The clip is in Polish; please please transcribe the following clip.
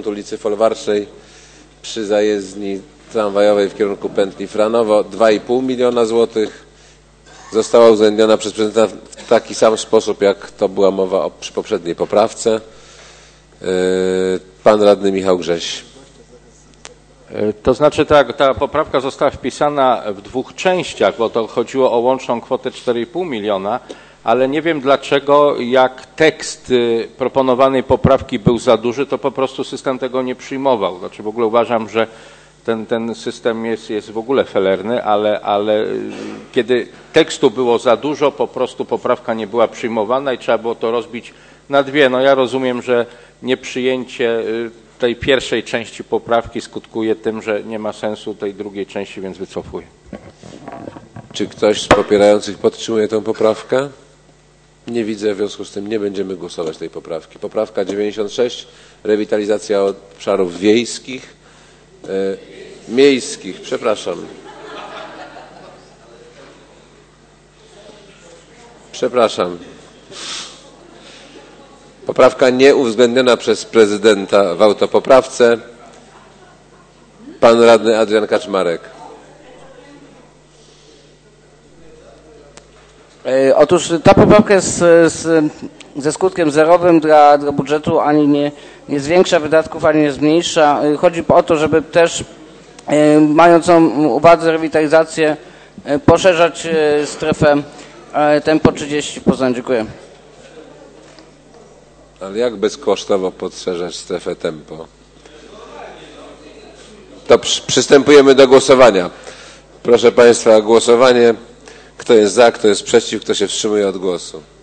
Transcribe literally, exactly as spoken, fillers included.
od ulicy Folwarcznej przy zajezdni tramwajowej w kierunku pętli Franowo dwa i pół miliona złotych. Została uwzględniona przez prezydenta w taki sam sposób, jak to była mowa o, przy poprzedniej poprawce. Pan radny Michał Grześ. To znaczy ta, ta poprawka została wpisana w dwóch częściach, bo to chodziło o łączną kwotę cztery i pół miliona, ale nie wiem dlaczego, jak tekst proponowanej poprawki był za duży, to po prostu system tego nie przyjmował. Znaczy w ogóle uważam, że ten, ten system jest, jest w ogóle felerny, ale, ale kiedy tekstu było za dużo, po prostu poprawka nie była przyjmowana i trzeba było to rozbić na dwie. No ja rozumiem, że nieprzyjęcie tej pierwszej części poprawki skutkuje tym, że nie ma sensu tej drugiej części, więc wycofuję. Czy ktoś z popierających podtrzymuje tę poprawkę? Nie widzę, w związku z tym nie będziemy głosować tej poprawki. Poprawka dziewięćdziesiąt sześć, rewitalizacja obszarów wiejskich, e, miejskich, przepraszam. Przepraszam. Poprawka nie uwzględniona przez prezydenta w autopoprawce. Pan radny Adrian Kaczmarek. Otóż ta poprawka jest z, ze skutkiem zerowym dla, dla budżetu, ani nie, nie zwiększa wydatków, ani nie zmniejsza. Chodzi o to, żeby też, mając na uwadze rewitalizację, poszerzać strefę tempo trzydzieści w Poznaniu. Dziękuję. Ale jak bezkosztowo podszerzać strefę tempo? To przystępujemy do głosowania. Proszę Państwa, głosowanie. Kto jest za, kto jest przeciw, kto się wstrzymuje od głosu?